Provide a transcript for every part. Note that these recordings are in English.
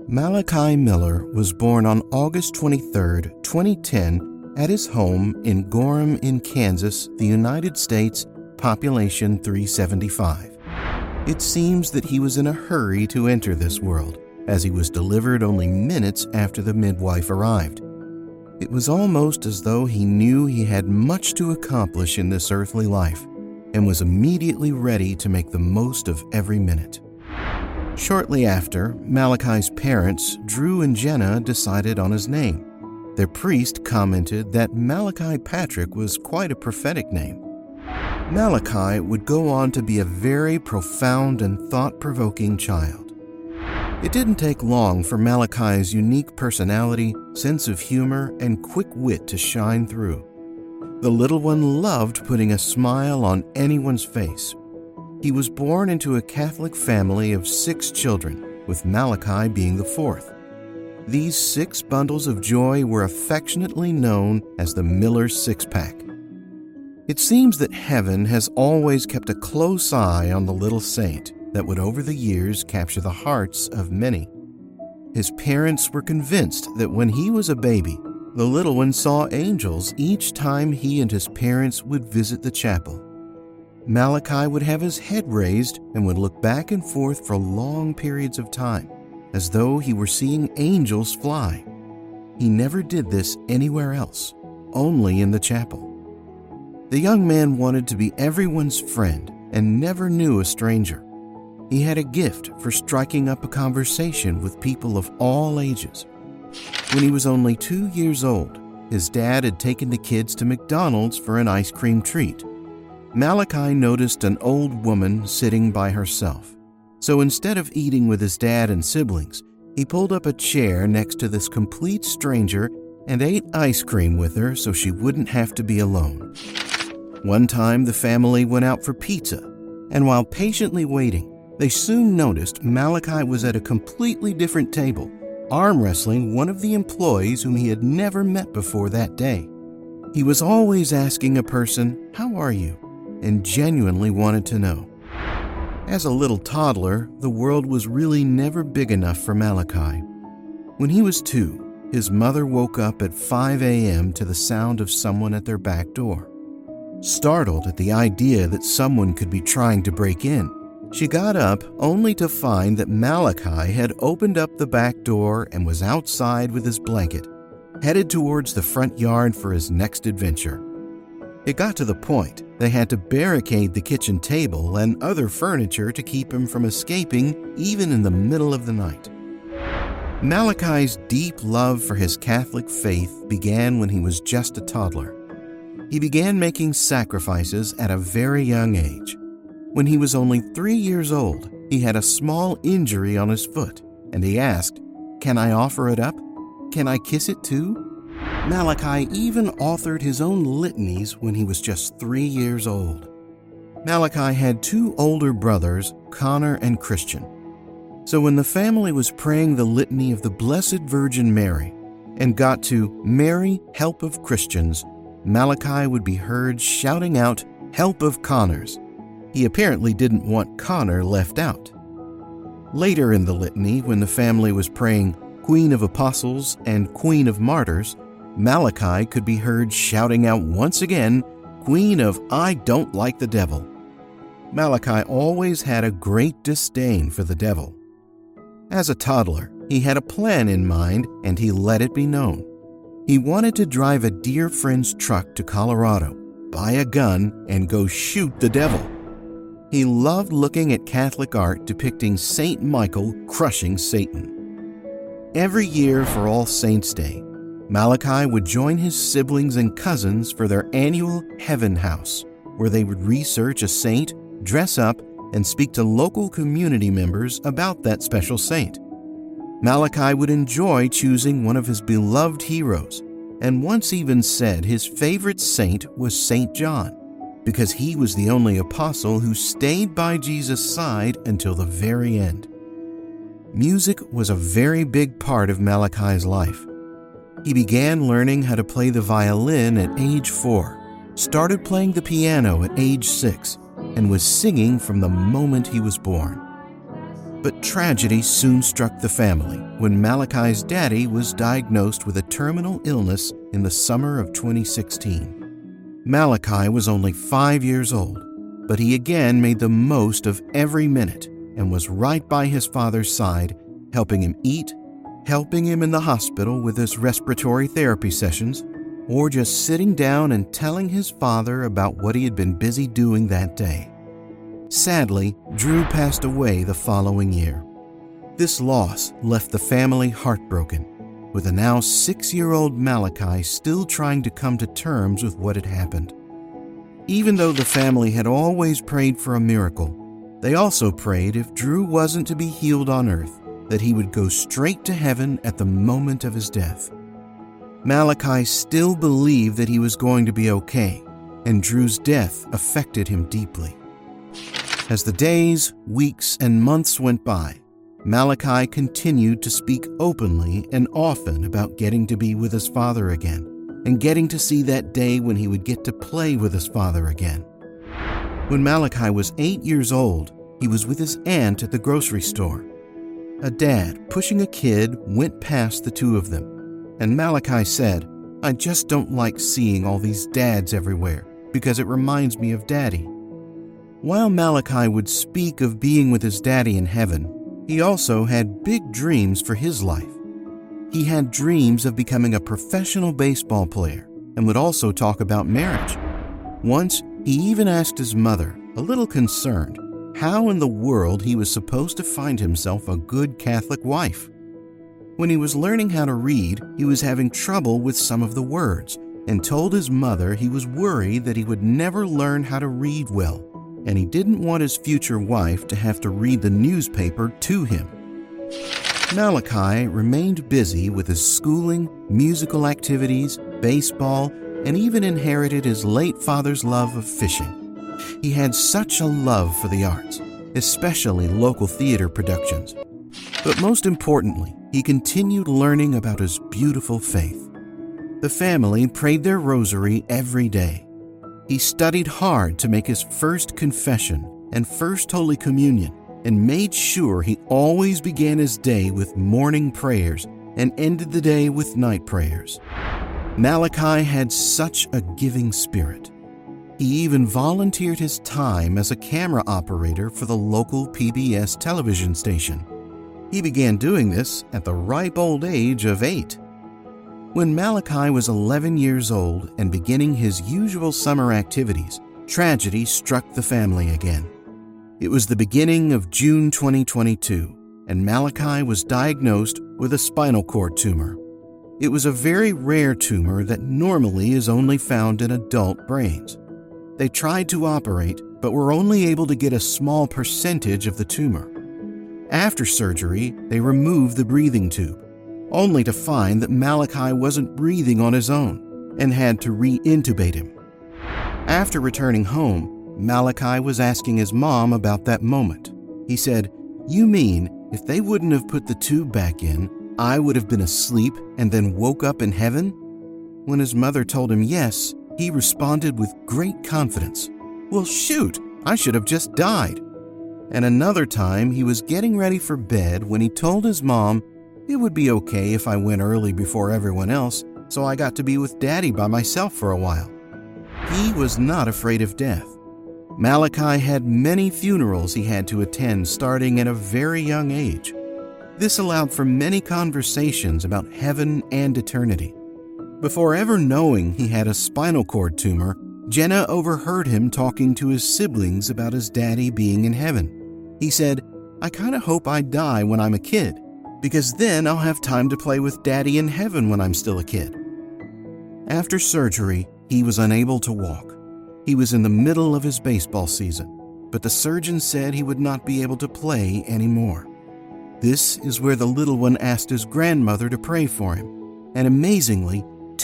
Malachi Miller was born on August 23, 2010, at his home in Gorham in Kansas, the United States, population 375. It seems that he was in a hurry to enter this world, as he was delivered only minutes after the midwife arrived. It was almost as though he knew he had much to accomplish in this earthly life, and was immediately ready to make the most of every minute. Shortly after, Malachi's parents, Drew and Jenna, decided on his name. Their priest commented that Malachi Patrick was quite a prophetic name. Malachi would go on to be a very profound and thought-provoking child. It didn't take long for Malachi's unique personality, sense of humor, and quick wit to shine through. The little one loved putting a smile on anyone's face. He was born into a Catholic family of 6 children, with Malachi being the 4th. These 6 bundles of joy were affectionately known as the Miller Six-Pack. It seems that heaven has always kept a close eye on the little saint that would over the years capture the hearts of many. His parents were convinced that when he was a baby, the little one saw angels each time he and his parents would visit the chapel. Malachi would have his head raised and would look back and forth for long periods of time, as though he were seeing angels fly. He never did this anywhere else, only in the chapel. The young man wanted to be everyone's friend and never knew a stranger. He had a gift for striking up a conversation with people of all ages. When he was only 2 years old, his dad had taken the kids to McDonald's for an ice cream treat. Malachi noticed an old woman sitting by herself. So instead of eating with his dad and siblings, he pulled up a chair next to this complete stranger and ate ice cream with her so she wouldn't have to be alone. One time, the family went out for pizza, and while patiently waiting, they soon noticed Malachi was at a completely different table, arm wrestling one of the employees whom he had never met before that day. He was always asking a person, "How are you?" and genuinely wanted to know. As a little toddler, the world was really never big enough for Malachi. When he was 2, his mother woke up at 5 a.m. to the sound of someone at their back door. Startled at the idea that someone could be trying to break in, she got up only to find that Malachi had opened up the back door and was outside with his blanket, headed towards the front yard for his next adventure. It got to the point they had to barricade the kitchen table and other furniture to keep him from escaping even in the middle of the night. Malachi's deep love for his Catholic faith began when he was just a toddler. He began making sacrifices at a very young age. When he was only 3 years old, he had a small injury on his foot, and he asked, "Can I offer it up? Can I kiss it too?" Malachi even authored his own litanies when he was just 3 years old. Malachi had 2 older brothers, Connor and Christian. So when the family was praying the litany of the Blessed Virgin Mary and got to "Mary, help of Christians," Malachi would be heard shouting out, "Help of Connors." He apparently didn't want Connor left out. Later in the litany, when the family was praying Queen of Apostles and Queen of Martyrs, Malachi could be heard shouting out once again, "Queen of I don't like the devil." Malachi always had a great disdain for the devil. As a toddler, he had a plan in mind and he let it be known. He wanted to drive a dear friend's truck to Colorado, buy a gun, and go shoot the devil. He loved looking at Catholic art depicting Saint Michael crushing Satan. Every year for All Saints' Day, Malachi would join his siblings and cousins for their annual Heaven House, where they would research a saint, dress up, and speak to local community members about that special saint. Malachi would enjoy choosing one of his beloved heroes, and once even said his favorite saint was St. John, because he was the only apostle who stayed by Jesus' side until the very end. Music was a very big part of Malachi's life. He began learning how to play the violin at age 4, started playing the piano at age 6, and was singing from the moment he was born. But tragedy soon struck the family when Malachi's daddy was diagnosed with a terminal illness in the summer of 2016. Malachi was only 5 years old, but he again made the most of every minute and was right by his father's side, helping him eat, helping him in the hospital with his respiratory therapy sessions, or just sitting down and telling his father about what he had been busy doing that day. Sadly, Drew passed away the following year. This loss left the family heartbroken, with the now 6-year-old Malachi still trying to come to terms with what had happened. Even though the family had always prayed for a miracle, they also prayed if Drew wasn't to be healed on earth, that he would go straight to heaven at the moment of his death. Malachi still believed that he was going to be okay, and Drew's death affected him deeply. As the days, weeks, and months went by, Malachi continued to speak openly and often about getting to be with his father again, and getting to see that day when he would get to play with his father again. When Malachi was 8 years old, he was with his aunt at the grocery store. A dad pushing a kid went past the two of them, and Malachi said, "I just don't like seeing all these dads everywhere because it reminds me of Daddy." While Malachi would speak of being with his daddy in heaven, he also had big dreams for his life. He had dreams of becoming a professional baseball player and would also talk about marriage. Once, he even asked his mother, a little concerned, how in the world he was supposed to find himself a good Catholic wife. When he was learning how to read, he was having trouble with some of the words and told his mother he was worried that he would never learn how to read well, and he didn't want his future wife to have to read the newspaper to him. Malachi remained busy with his schooling, musical activities, baseball, and even inherited his late father's love of fishing. He had such a love for the arts, especially local theater productions. But most importantly, he continued learning about his beautiful faith. The family prayed their rosary every day. He studied hard to make his first confession and first Holy Communion, and made sure he always began his day with morning prayers and ended the day with night prayers. Malachi had such a giving spirit. He even volunteered his time as a camera operator for the local PBS television station. He began doing this at the ripe old age of 8. When Malachi was 11 years old and beginning his usual summer activities, tragedy struck the family again. It was the beginning of June 2022, and Malachi was diagnosed with a spinal cord tumor. It was a very rare tumor that normally is only found in adult brains. They tried to operate, but were only able to get a small percentage of the tumor. After surgery, they removed the breathing tube, only to find that Malachi wasn't breathing on his own and had to re-intubate him. After returning home, Malachi was asking his mom about that moment. He said, "You mean if they wouldn't have put the tube back in, I would have been asleep and then woke up in heaven?" When his mother told him yes, he responded with great confidence, "Well, shoot, I should have just died." And another time, he was getting ready for bed when he told his mom, "It would be okay if I went early before everyone else, so I got to be with Daddy by myself for a while." He was not afraid of death. Malachi had many funerals he had to attend starting at a very young age. This allowed for many conversations about heaven and eternity. Before ever knowing he had a spinal cord tumor, Jenna overheard him talking to his siblings about his daddy being in heaven. He said, "I kind of hope I die when I'm a kid, because then I'll have time to play with Daddy in heaven when I'm still a kid." After surgery, he was unable to walk. He was in the middle of his baseball season, but the surgeon said he would not be able to play anymore. This is where the little one asked his grandmother to pray for him, and amazingly,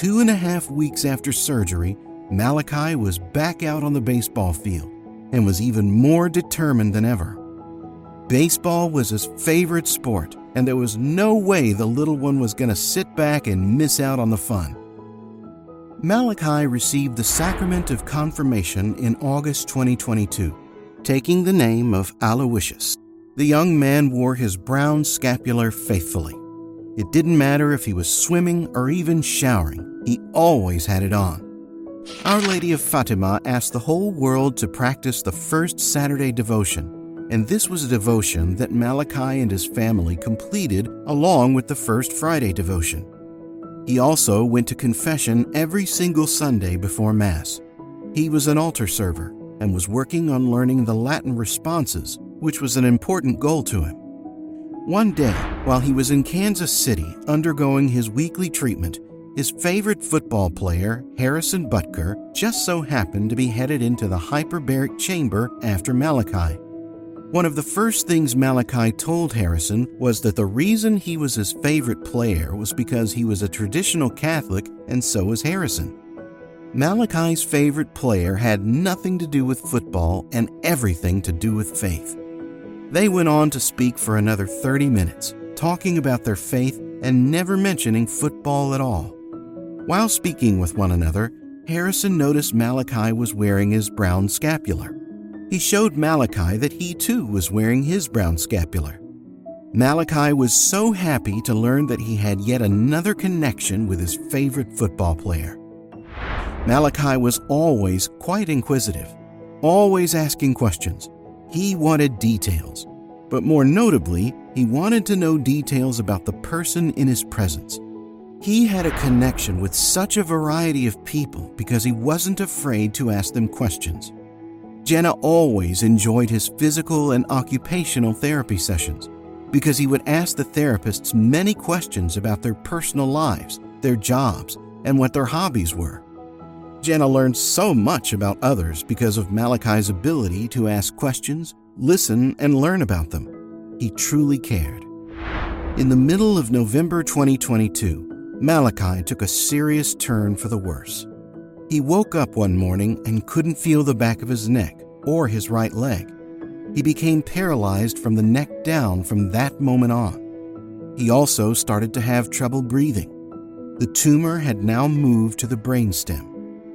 2.5 weeks after surgery, Malachi was back out on the baseball field and was even more determined than ever. Baseball was his favorite sport, and there was no way the little one was going to sit back and miss out on the fun. Malachi received the sacrament of confirmation in August 2022, taking the name of Aloysius. The young man wore his brown scapular faithfully. It didn't matter if he was swimming or even showering, he always had it on. Our Lady of Fatima asked the whole world to practice the first Saturday devotion, and this was a devotion that Malachi and his family completed along with the first Friday devotion. He also went to confession every single Sunday before Mass. He was an altar server and was working on learning the Latin responses, which was an important goal to him. One day, while he was in Kansas City undergoing his weekly treatment, his favorite football player, Harrison Butker, just so happened to be headed into the hyperbaric chamber after Malachi. One of the first things Malachi told Harrison was that the reason he was his favorite player was because he was a traditional Catholic and so was Harrison. Malachi's favorite player had nothing to do with football and everything to do with faith. They went on to speak for another 30 minutes, talking about their faith and never mentioning football at all. While speaking with one another, Harrison noticed Malachi was wearing his brown scapular. He showed Malachi that he too was wearing his brown scapular. Malachi was so happy to learn that he had yet another connection with his favorite football player. Malachi was always quite inquisitive, always asking questions. He wanted details, but more notably, he wanted to know details about the person in his presence. He had a connection with such a variety of people because he wasn't afraid to ask them questions. Jenna always enjoyed his physical and occupational therapy sessions because he would ask the therapists many questions about their personal lives, their jobs, and what their hobbies were. Jenna learned so much about others because of Malachi's ability to ask questions, listen, and learn about them. He truly cared. In the middle of November 2022, Malachi took a serious turn for the worse. He woke up one morning and couldn't feel the back of his neck or his right leg. He became paralyzed from the neck down from that moment on. He also started to have trouble breathing. The tumor had now moved to the brainstem.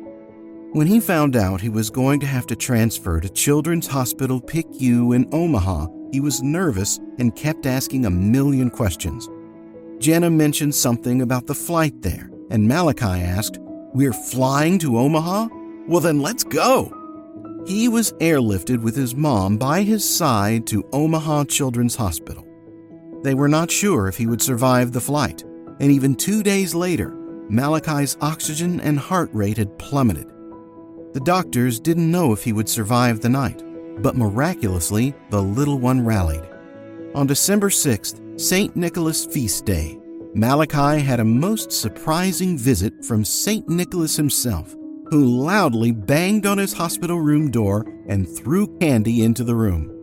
When he found out he was going to have to transfer to Children's Hospital PICU in Omaha, he was nervous and kept asking a million questions. Jenna mentioned something about the flight there, and Malachi asked, "We're flying to Omaha? Well then let's go!" He was airlifted with his mom by his side to Omaha Children's Hospital. They were not sure if he would survive the flight, and even 2 days later, Malachi's oxygen and heart rate had plummeted. The doctors didn't know if he would survive the night, but miraculously, the little one rallied. On December 6th, St. Nicholas Feast Day, Malachi had a most surprising visit from St. Nicholas himself, who loudly banged on his hospital room door and threw candy into the room.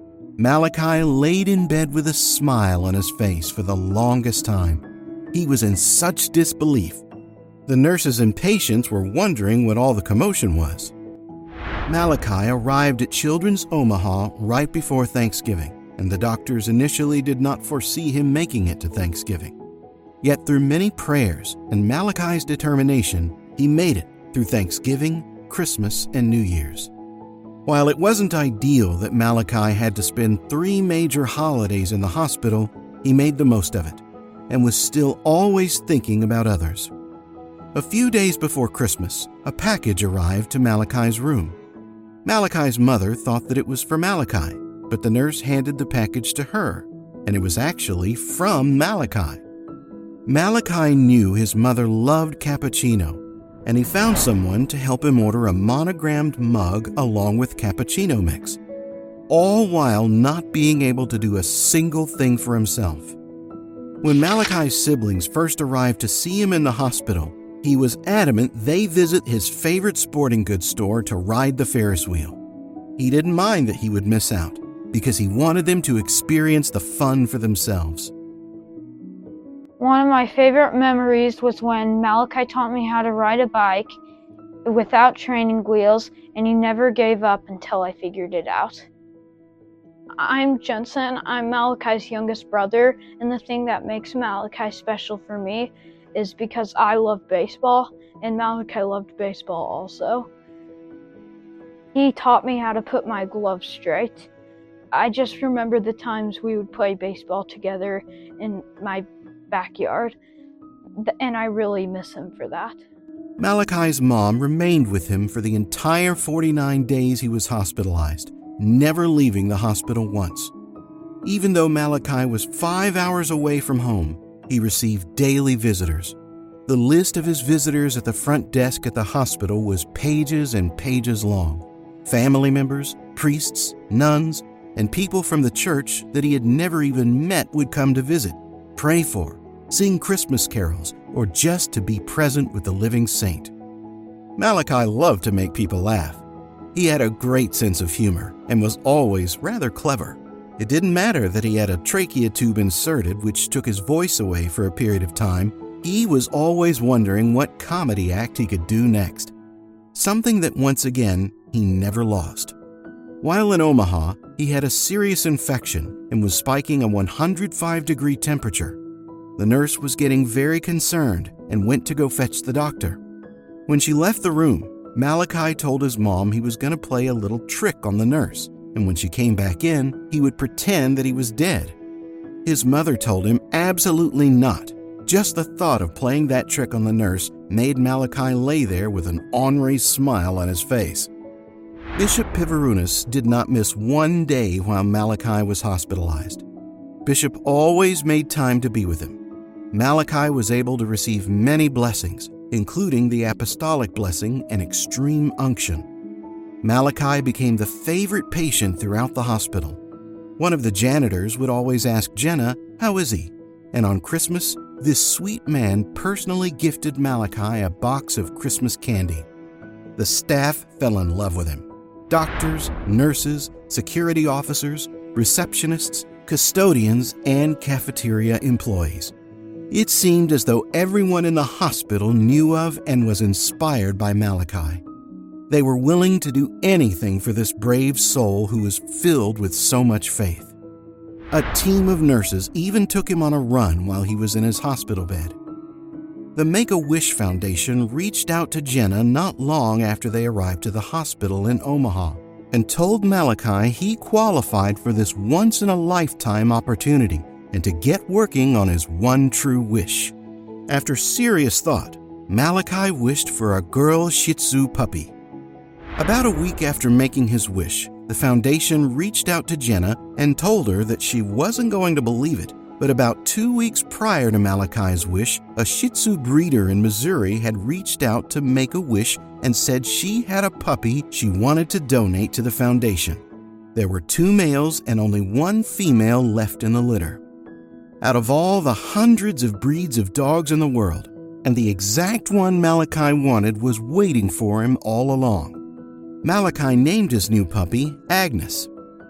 Malachi laid in bed with a smile on his face for the longest time. He was in such disbelief. The nurses and patients were wondering what all the commotion was. Malachi arrived at Children's Omaha right before Thanksgiving, and the doctors initially did not foresee him making it to Thanksgiving. Yet through many prayers and Malachi's determination, he made it through Thanksgiving, Christmas, and New Year's. While it wasn't ideal that Malachi had to spend 3 major holidays in the hospital, he made the most of it and was still always thinking about others. A few days before Christmas, a package arrived to Malachi's room. Malachi's mother thought that it was for Malachi, but the nurse handed the package to her, and it was actually from Malachi. Malachi knew his mother loved cappuccino, and he found someone to help him order a monogrammed mug along with cappuccino mix, all while not being able to do a single thing for himself. When Malachi's siblings first arrived to see him in the hospital, he was adamant they visit his favorite sporting goods store to ride the Ferris wheel. He didn't mind that he would miss out, because he wanted them to experience the fun for themselves. One of my favorite memories was when Malachi taught me how to ride a bike without training wheels, and he never gave up until I figured it out. I'm Jensen. I'm Malachi's youngest brother, and the thing that makes Malachi special for me is because I love baseball, and Malachi loved baseball also. He taught me how to put my gloves straight. I just remember the times we would play baseball together in my backyard, and I really miss him for that. Malachi's mom remained with him for the entire 49 days he was hospitalized, never leaving the hospital once. Even though Malachi was 5 hours away from home, he received daily visitors. The list of his visitors at the front desk at the hospital was pages and pages long. Family members, priests, nuns, and people from the church that he had never even met would come to visit, pray for, sing Christmas carols, or just to be present with the living saint. Malachi loved to make people laugh. He had a great sense of humor and was always rather clever. It didn't matter that he had a trachea tube inserted, which took his voice away for a period of time. He was always wondering what comedy act he could do next. Something that, once again, he never lost. While in Omaha, he had a serious infection and was spiking a 105-degree temperature. The nurse was getting very concerned and went to go fetch the doctor. When she left the room, Malachi told his mom he was going to play a little trick on the nurse, and when she came back in, he would pretend that he was dead. His mother told him absolutely not. Just the thought of playing that trick on the nurse made Malachi lay there with an ornery smile on his face. Bishop Pivarunas did not miss one day while Malachi was hospitalized. Bishop always made time to be with him. Malachi was able to receive many blessings, including the apostolic blessing and extreme unction. Malachi became the favorite patient throughout the hospital. One of the janitors would always ask Jenna, "How is he?" And on Christmas, this sweet man personally gifted Malachi a box of Christmas candy. The staff fell in love with him. Doctors, nurses, security officers, receptionists, custodians, and cafeteria employees. It seemed as though everyone in the hospital knew of and was inspired by Malachi. They were willing to do anything for this brave soul who was filled with so much faith. A team of nurses even took him on a run while he was in his hospital bed. The Make-A-Wish Foundation reached out to Jenna not long after they arrived to the hospital in Omaha and told Malachi he qualified for this once-in-a-lifetime opportunity and to get working on his one true wish. After serious thought, Malachi wished for a girl Shih Tzu puppy. About a week after making his wish, the foundation reached out to Jenna and told her that she wasn't going to believe it, but about 2 weeks prior to Malachi's wish, a Shih Tzu breeder in Missouri had reached out to Make-A-Wish and said she had a puppy she wanted to donate to the foundation. There were 2 males and only 1 female left in the litter. Out of all the hundreds of breeds of dogs in the world, and the exact one Malachi wanted was waiting for him all along. Malachi named his new puppy Agnes.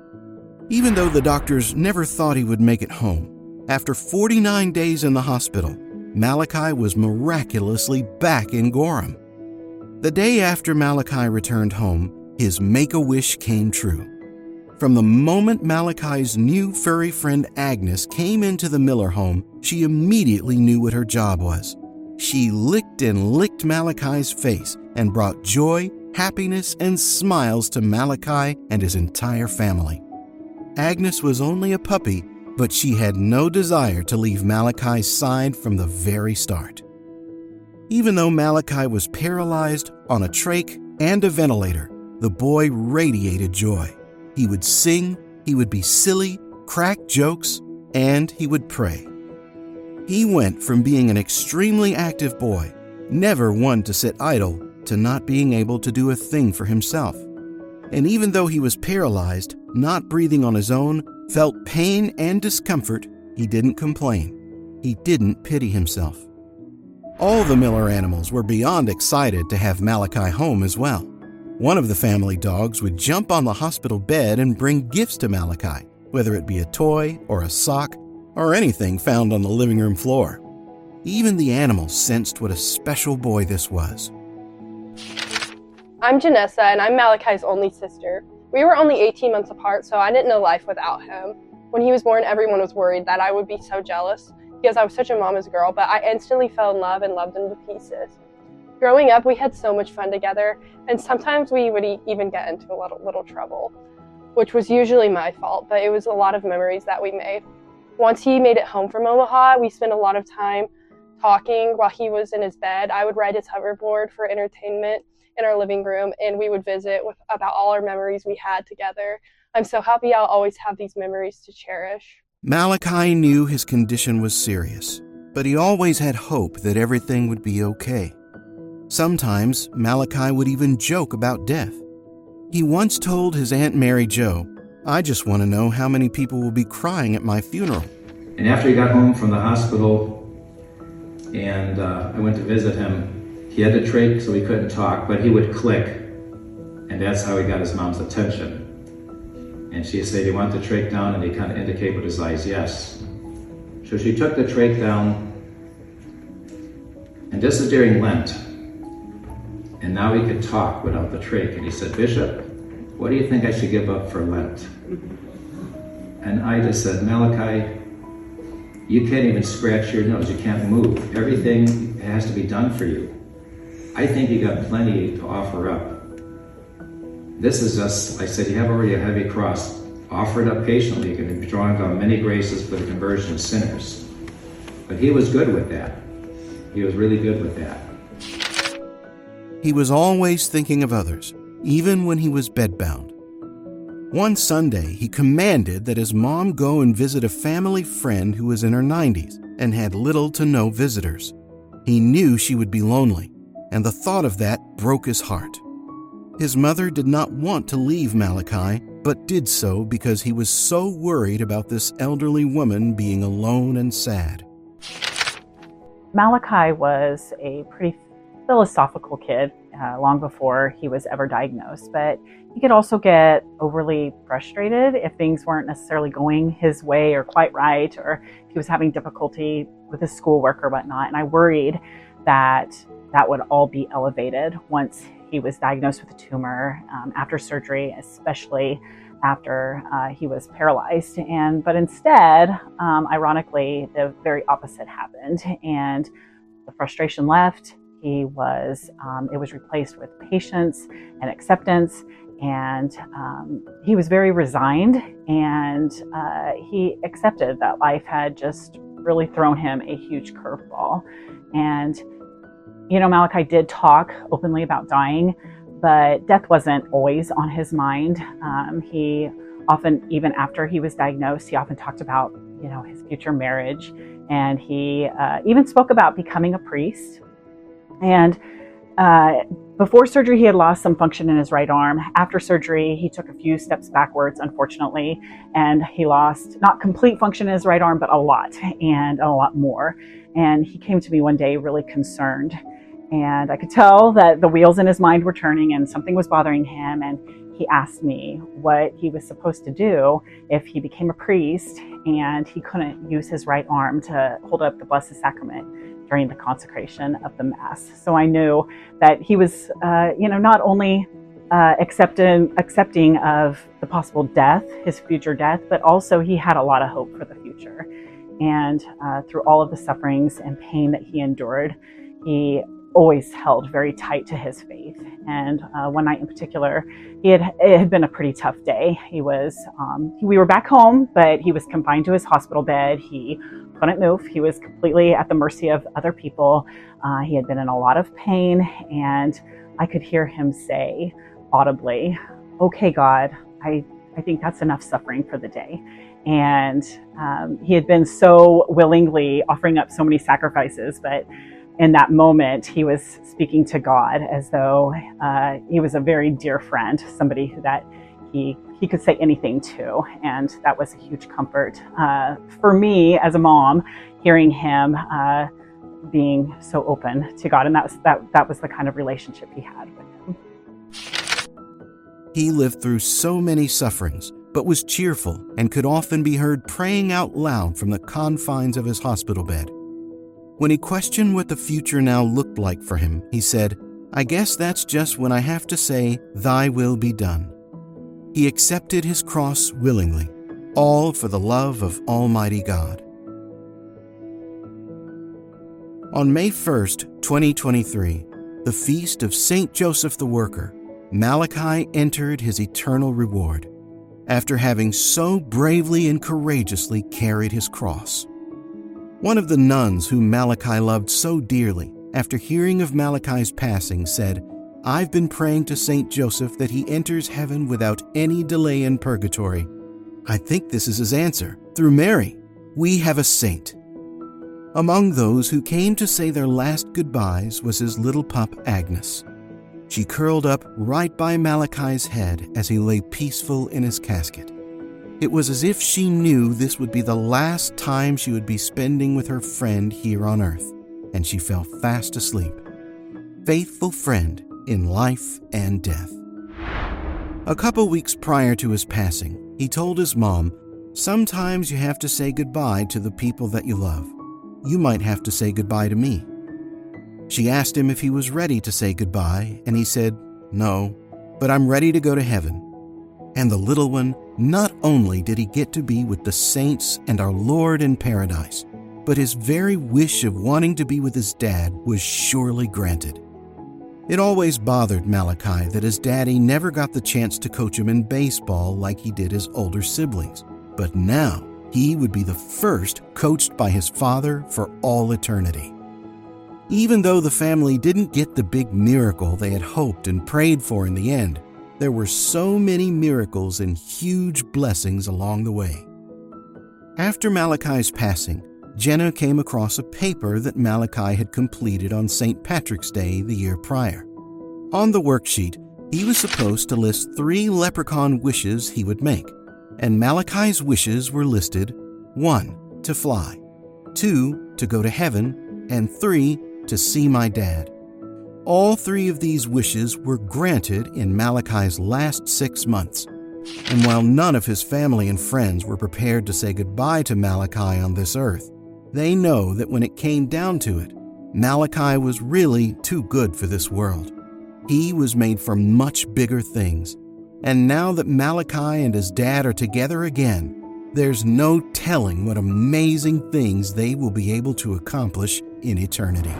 Even though the doctors never thought he would make it home, after 49 days in the hospital, Malachi was miraculously back in Gorham. The day after Malachi returned home, his Make-A-Wish came true. From the moment Malachi's new furry friend Agnes came into the Miller home, she immediately knew what her job was. She licked and licked Malachi's face and brought joy, happiness, and smiles to Malachi and his entire family. Agnes was only a puppy, but she had no desire to leave Malachi's side from the very start. Even though Malachi was paralyzed, on a trach, and a ventilator, the boy radiated joy. He would sing, he would be silly, crack jokes, and he would pray. He went from being an extremely active boy, never one to sit idle, to not being able to do a thing for himself. And even though he was paralyzed, not breathing on his own, felt pain and discomfort, he didn't complain. He didn't pity himself. All the Miller animals were beyond excited to have Malachi home as well. One of the family dogs would jump on the hospital bed and bring gifts to Malachi, whether it be a toy or a sock or anything found on the living room floor. Even the animals sensed what a special boy this was. I'm Janessa, and I'm Malachi's only sister. We were only 18 months apart, so I didn't know life without him. When he was born, everyone was worried that I would be so jealous because I was such a mama's girl, but I instantly fell in love and loved him to pieces. Growing up, we had so much fun together, and sometimes we would even get into a little trouble. which was usually my fault, but it was a lot of memories that we made. Once he made it home from Omaha, we spent a lot of time talking while he was in his bed. I would ride his hoverboard for entertainment in our living room, and we would visit about all our memories we had together. I'm so happy I'll always have these memories to cherish. Malachi knew his condition was serious, but he always had hope that everything would be okay. Sometimes Malachi would even joke about death. He once told his Aunt Mary Jo, "I just want to know how many people will be crying at my funeral." And after he got home from the hospital and I went to visit him, he had to trach so he couldn't talk, but he would click, and that's how he got his mom's attention. And she said, "You want the trach down?" And he kind of indicated with his eyes, yes. So she took the trach down, and this is during Lent. And now he could talk without the trach. And he said, "Bishop, what do you think I should give up for Lent?" And I just said, "Malachi, you can't even scratch your nose. You can't move. Everything has to be done for you. I think you got plenty to offer up. This is just," I said, "you have already a heavy cross. Offer it up patiently. You can be drawing on many graces for the conversion of sinners." But he was good with that. He was really good with that. He was always thinking of others, even when he was bedbound. One Sunday, he commanded that his mom go and visit a family friend who was in her 90s and had little to no visitors. He knew she would be lonely, and the thought of that broke his heart. His mother did not want to leave Malachi, but did so because he was so worried about this elderly woman being alone and sad. Malachi was a pretty philosophical kid long before he was ever diagnosed, but he could also get overly frustrated if things weren't necessarily going his way or quite right, or if he was having difficulty with his schoolwork or whatnot. And I worried that that would all be elevated once he was diagnosed with a tumor after surgery, especially after he was paralyzed. But instead, ironically, the very opposite happened, and the frustration left. It was replaced with patience and acceptance, and he was very resigned, and he accepted that life had just really thrown him a huge curveball. And Malachi did talk openly about dying, but death wasn't always on his mind. He often, even after he was diagnosed, he often talked about his future marriage, and he even spoke about becoming a priest. And before surgery, he had lost some function in his right arm. After surgery, he took a few steps backwards, unfortunately, and he lost not complete function in his right arm, but a lot, and a lot more. And he came to me one day really concerned, and I could tell that the wheels in his mind were turning and something was bothering him. And he asked me what he was supposed to do if he became a priest and he couldn't use his right arm to hold up the Blessed Sacrament during the consecration of the Mass. So I knew that he was, not only accepting of the possible death, his future death, but also he had a lot of hope for the future. And through all of the sufferings and pain that he endured, he always held very tight to his faith. And one night in particular, it had been a pretty tough day. We were back home, but he was confined to his hospital bed. He couldn't move. He was completely at the mercy of other people. He had been in a lot of pain, and I could hear him say audibly, "Okay, God, I think that's enough suffering for the day." And he had been so willingly offering up so many sacrifices, but in that moment, he was speaking to God as though he was a very dear friend, somebody that he could say anything to. And that was a huge comfort for me as a mom, hearing him being so open to God. And that was the kind of relationship he had with him. He lived through so many sufferings, but was cheerful and could often be heard praying out loud from the confines of his hospital bed. When he questioned what the future now looked like for him, he said, "I guess that's just when I have to say, 'Thy will be done.'" He accepted his cross willingly, all for the love of Almighty God. On May 1st, 2023, the feast of St. Joseph the Worker, Malachi entered his eternal reward. after having so bravely and courageously carried his cross. One of the nuns whom Malachi loved so dearly, after hearing of Malachi's passing, said, "I've been praying to Saint Joseph that he enters heaven without any delay in purgatory. I think this is his answer. Through Mary, we have a saint." Among those who came to say their last goodbyes was his little pup, Agnes. She curled up right by Malachi's head as he lay peaceful in his casket. It was as if she knew this would be the last time she would be spending with her friend here on earth, and she fell fast asleep. Faithful friend in life and death. A couple weeks prior to his passing, he told his mom, "Sometimes you have to say goodbye to the people that you love. You might have to say goodbye to me." She asked him if he was ready to say goodbye, and he said, "No, but I'm ready to go to heaven." And the little one, not only did he get to be with the saints and our Lord in paradise, but his very wish of wanting to be with his dad was surely granted. It always bothered Malachi that his daddy never got the chance to coach him in baseball like he did his older siblings, but now he would be the first coached by his father for all eternity. Even though the family didn't get the big miracle they had hoped and prayed for in the end, there were so many miracles and huge blessings along the way. After Malachi's passing, Jenna came across a paper that Malachi had completed on St. Patrick's Day the year prior. On the worksheet, he was supposed to list 3 leprechaun wishes he would make, and Malachi's wishes were listed: 1, to fly; 2, to go to heaven; and 3, to see my dad. All 3 of these wishes were granted in Malachi's last 6 months. And while none of his family and friends were prepared to say goodbye to Malachi on this earth, they know that when it came down to it, Malachi was really too good for this world. He was made for much bigger things. And now that Malachi and his dad are together again, there's no telling what amazing things they will be able to accomplish in eternity.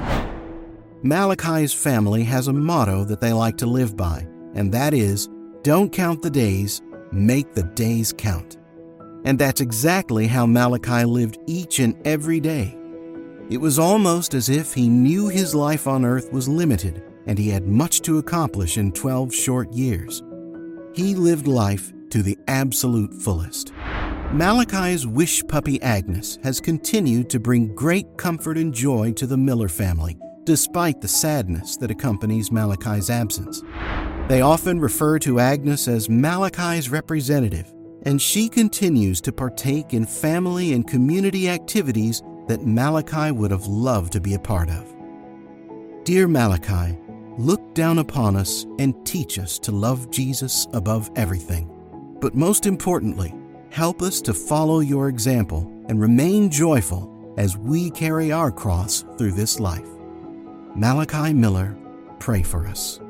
Malachi's family has a motto that they like to live by, and that is, "Don't count the days, make the days count." And that's exactly how Malachi lived each and every day. It was almost as if he knew his life on earth was limited, and he had much to accomplish in 12 short years. He lived life to the absolute fullest. Malachi's wish puppy Agnes has continued to bring great comfort and joy to the Miller family, despite the sadness that accompanies Malachi's absence. They often refer to Agnes as Malachi's representative, and she continues to partake in family and community activities that Malachi would have loved to be a part of. Dear Malachi, look down upon us and teach us to love Jesus above everything. But most importantly, help us to follow your example and remain joyful as we carry our cross through this life. Malachi Miller, pray for us.